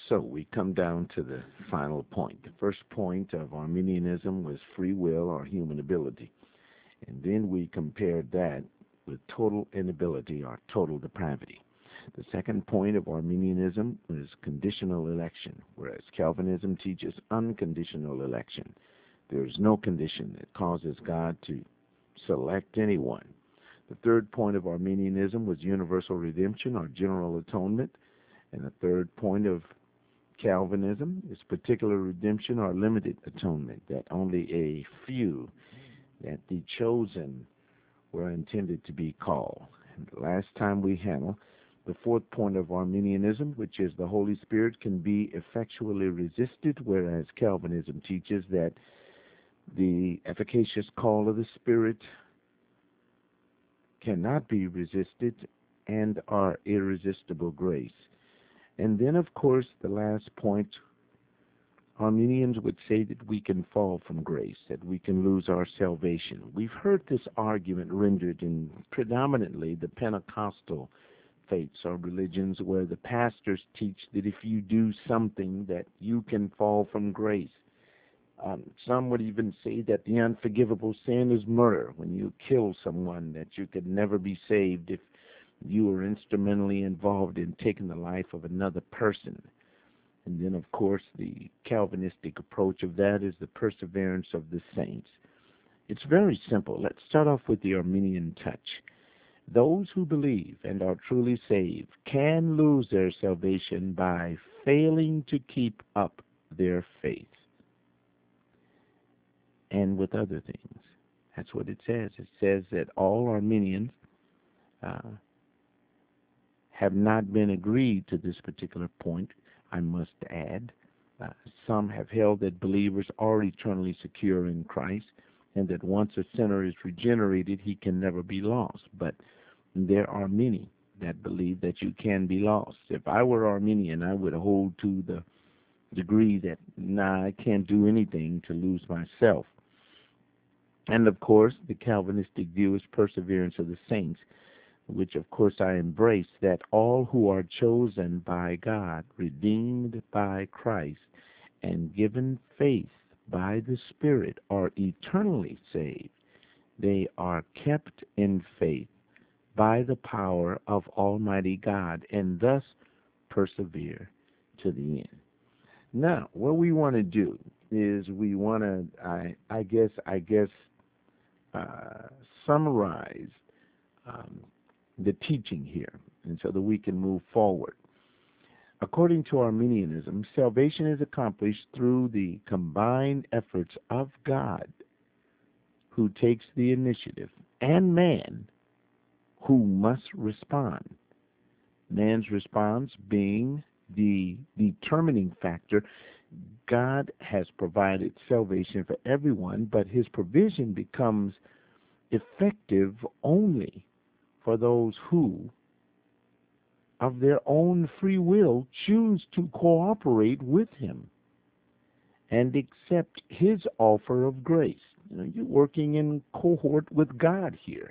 So we come down to the final point. The first point of Arminianism was free will or human ability. And then we compared that with total inability or total depravity. The second point of Arminianism is conditional election, whereas Calvinism teaches unconditional election. There is no condition that causes God to select anyone. The third point of Arminianism was universal redemption or general atonement. And the third point of Calvinism is particular redemption or limited atonement, that only a few, that the chosen were intended to be called. And the last time we handled the fourth point of Arminianism, which is the Holy Spirit can be effectually resisted, whereas Calvinism teaches that the efficacious call of the Spirit cannot be resisted and our irresistible grace. And then, of course, the last point, Arminians would say that we can fall from grace, that we can lose our salvation. We've heard this argument rendered in predominantly the Pentecostal faiths or religions where the pastors teach that if you do something that you can fall from grace. Some would even say that the unforgivable sin is murder, when you kill someone, that you could never be saved if you were instrumentally involved in taking the life of another person. And then, of course, the Calvinistic approach of that is the perseverance of the saints. It's very simple. Let's start off with the Arminian touch. Those who believe and are truly saved can lose their salvation by failing to keep up their faith. And with other things. That's what it says. It says that all Arminians have not been agreed to this particular point, I must add. Some have held that believers are eternally secure in Christ and that once a sinner is regenerated, he can never be lost. But there are many that believe that you can be lost. If I were Arminian, I would hold to the degree that, I can't do anything to lose myself. And, of course, the Calvinistic view is perseverance of the saints, which, of course, I embrace, that all who are chosen by God, redeemed by Christ, and given faith by the Spirit are eternally saved. They are kept in faith by the power of Almighty God, and thus persevere to the end. Now, what we want to do is we want to, I guess, summarize the teaching here, and so that we can move forward. According to Arminianism, salvation is accomplished through the combined efforts of God, who takes the initiative, and man, who must respond. Man's response being the determining factor. God has provided salvation for everyone, but his provision becomes effective only for those who, of their own free will, choose to cooperate with him and accept his offer of grace. You're working in cohort with God here.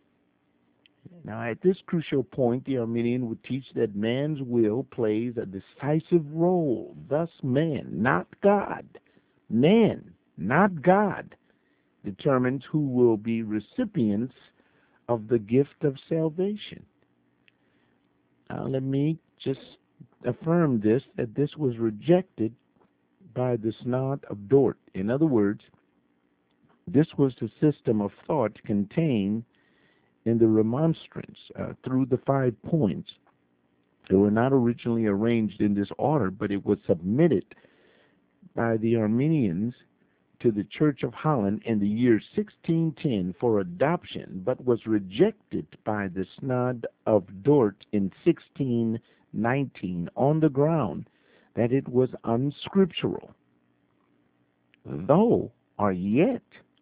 Now, at this crucial point, the Arminian would teach that man's will plays a decisive role. Thus, man, not God, man, not God, determines who will be recipients of the gift of salvation. Now, let me just affirm this, that this was rejected by the Synod of Dort. In other words, this was the system of thought contained in the Remonstrance through the 5 points. They were not originally arranged in this order, but it was submitted by the Arminians to the Church of Holland in the year 1610 for adoption, but was rejected by the Synod of Dort in 1619 on the ground that it was unscriptural. Though, or yet,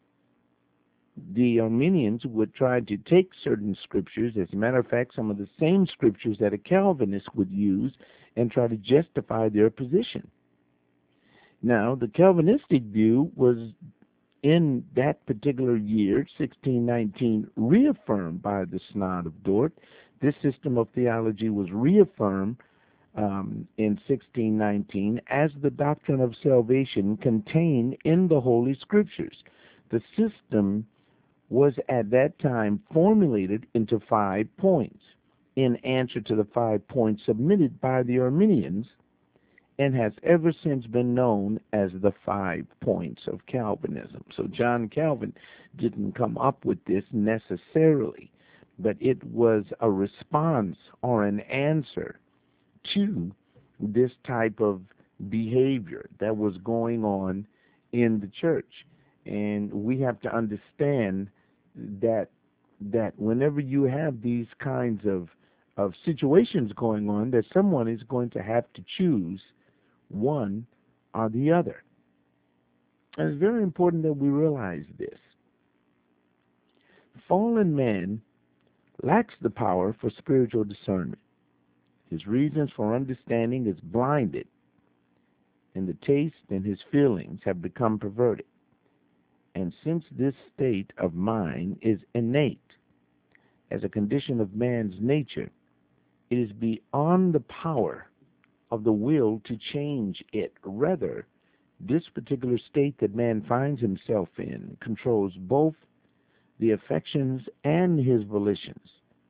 the Arminians would try to take certain scriptures, as a matter of fact, some of the same scriptures that a Calvinist would use, and try to justify their position. Now, the Calvinistic view was, in that particular year, 1619, reaffirmed by the Synod of Dort. This system of theology was reaffirmed in 1619 as the doctrine of salvation contained in the Holy Scriptures. The system was at that time formulated into 5 points in answer to the 5 points submitted by the Arminians, and has ever since been known as the 5 points of Calvinism. So John Calvin didn't come up with this necessarily, but it was a response or an answer to this type of behavior that was going on in the church. And we have to understand that whenever you have these kinds of situations going on, that someone is going to have to choose one or the other. And it's very important that we realize this. Fallen man lacks the power for spiritual discernment. His reasons for understanding is blinded, and the taste and his feelings have become perverted. And since this state of mind is innate as a condition of man's nature, it is beyond the power of the will to change it. Rather, this particular state that man finds himself in controls both the affections and his volitions.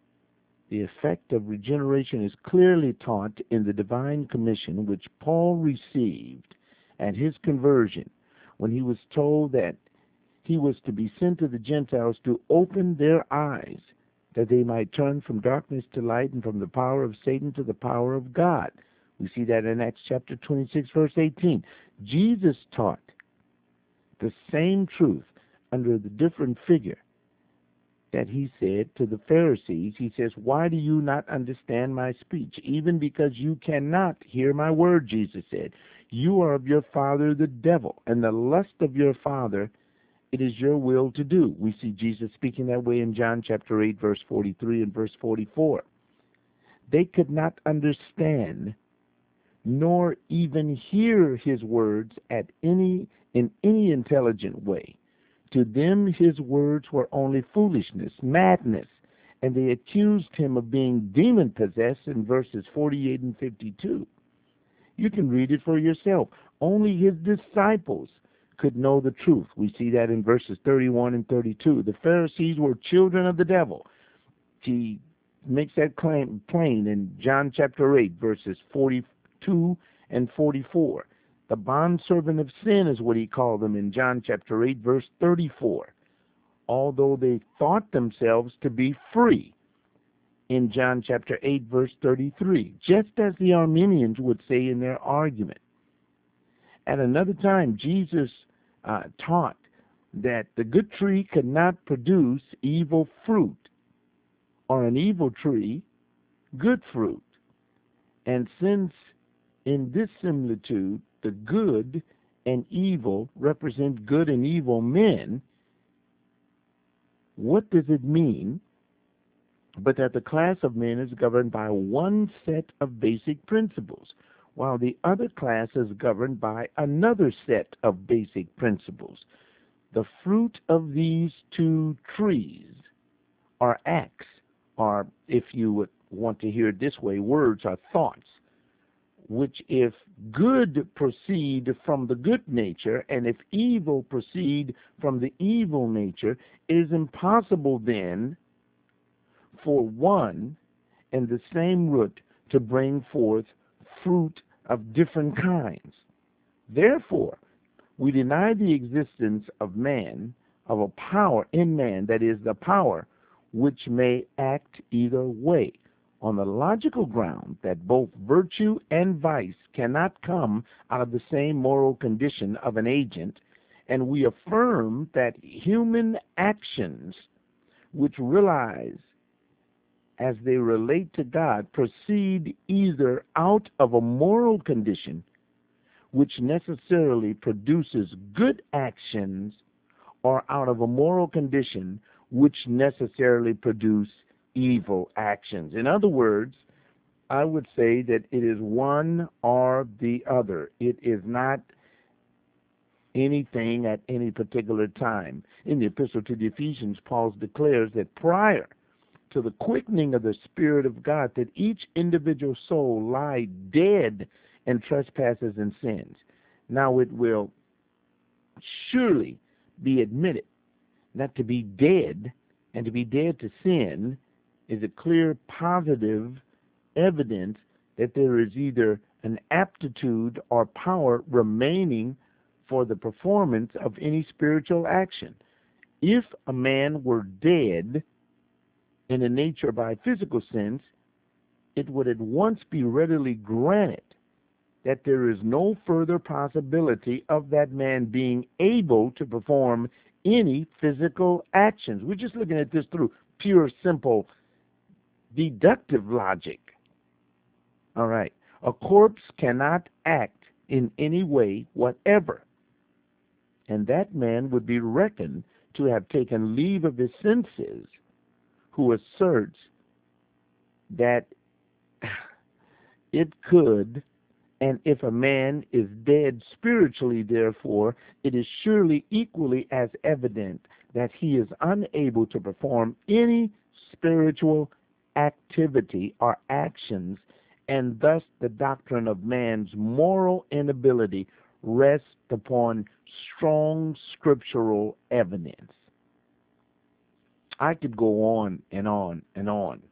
The effect of regeneration is clearly taught in the divine commission which Paul received at his conversion, when he was told that he was to be sent to the Gentiles to open their eyes, that they might turn from darkness to light and from the power of Satan to the power of God. We see that in Acts chapter 26, verse 18. Jesus taught the same truth under the different figure that he said to the Pharisees. He says, "Why do you not understand my speech? Even because you cannot hear my word," Jesus said. "You are of your father the devil, and the lust of your father it is your will to do." We see Jesus speaking that way in John chapter 8, verse 43 and verse 44. They could not understand nor even hear his words in any intelligent way. To them his words were only foolishness, madness, and they accused him of being demon-possessed in verses 48 and 52. You can read it for yourself. Only his disciples could know the truth. We see that in verses 31 and 32. The Pharisees were children of the devil. He makes that claim plain in John chapter 8, verses 42 and 44. The bondservant of sin is what he called them in John chapter 8, verse 34, although they thought themselves to be free in John chapter 8, verse 33, just as the Arminians would say in their argument. At another time, Jesus taught that the good tree could not produce evil fruit, or an evil tree good fruit. And since in this similitude the good and evil represent good and evil men, what does it mean but that the class of men is governed by one set of basic principles, while the other class is governed by another set of basic principles? The fruit of these two trees are acts, or if you would want to hear it this way, words are thoughts, which if good proceed from the good nature, and if evil proceed from the evil nature, it is impossible then for one and the same root to bring forth fruit of different kinds. Therefore, we deny the existence of man, of a power in man, that is, the power which may act either way, on the logical ground that both virtue and vice cannot come out of the same moral condition of an agent, and we affirm that human actions which realize as they relate to God proceed either out of a moral condition which necessarily produces good actions, or out of a moral condition which necessarily produce evil actions. In other words, I would say that it is one or the other. It is not anything at any particular time. In the epistle to the Ephesians, Paul declares that prior to the quickening of the Spirit of God, that each individual soul lie dead in trespasses and sins. Now it will surely be admitted that to be dead and to be dead to sin is a clear positive evidence that there is either an aptitude or power remaining for the performance of any spiritual action. If a man were dead in a nature by physical sense, it would at once be readily granted that there is no further possibility of that man being able to perform any physical actions. We're just looking at this through pure, simple, deductive logic. All right. A corpse cannot act in any way whatever, and that man would be reckoned to have taken leave of his senses, who asserts that it could, and if a man is dead spiritually, therefore, it is surely equally as evident that he is unable to perform any spiritual activity or actions, and thus the doctrine of man's moral inability rests upon strong scriptural evidence. I could go on and on and on,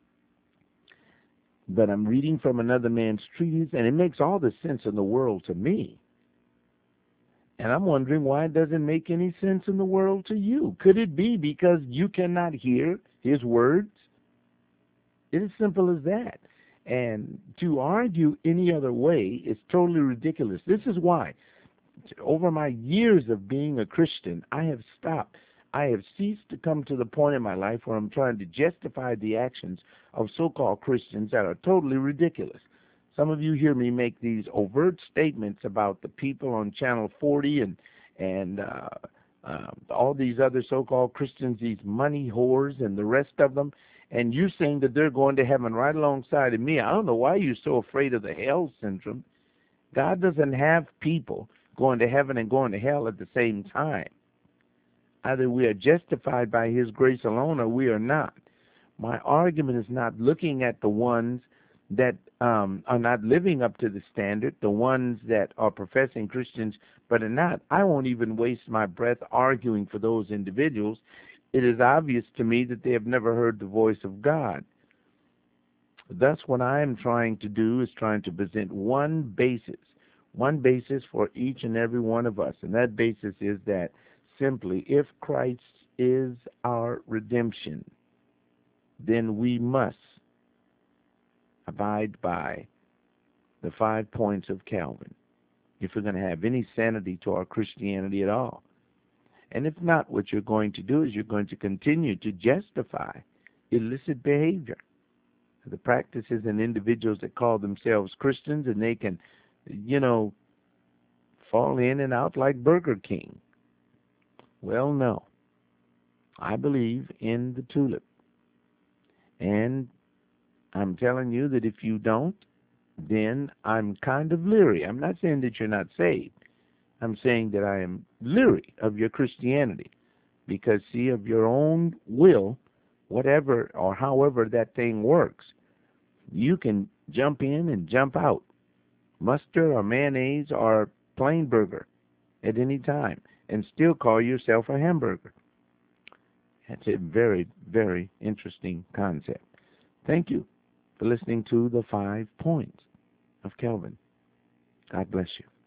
but I'm reading from another man's treatise, and it makes all the sense in the world to me. And I'm wondering why it doesn't make any sense in the world to you. Could it be because you cannot hear his words? It is simple as that. And to argue any other way is totally ridiculous. This is why, over my years of being a Christian, I have stopped. I have ceased to come to the point in my life where I'm trying to justify the actions of so-called Christians that are totally ridiculous. Some of you hear me make these overt statements about the people on Channel 40 and all these other so-called Christians, these money whores and the rest of them, and you're saying that they're going to heaven right alongside of me. I don't know why you're so afraid of the hell syndrome. God doesn't have people going to heaven and going to hell at the same time. Either we are justified by his grace alone or we are not. My argument is not looking at the ones that are not living up to the standard, the ones that are professing Christians but are not. I won't even waste my breath arguing for those individuals. It is obvious to me that they have never heard the voice of God. Thus, what I am trying to do is trying to present one basis for each and every one of us, and that basis is that simply, if Christ is our redemption, then we must abide by the 5 points of Calvin if we're going to have any sanity to our Christianity at all. And if not, what you're going to do is you're going to continue to justify illicit behavior. The practices and individuals that call themselves Christians, and they can, fall in and out like Burger King. Well, no. I believe in the tulip. And I'm telling you that if you don't, then I'm kind of leery. I'm not saying that you're not saved. I'm saying that I am leery of your Christianity because, see, of your own will, whatever or however that thing works, you can jump in and jump out, mustard or mayonnaise or plain burger at any time, and still call yourself a hamburger. That's a very, very interesting concept. Thank you for listening to the 5 points of Calvin. God bless you.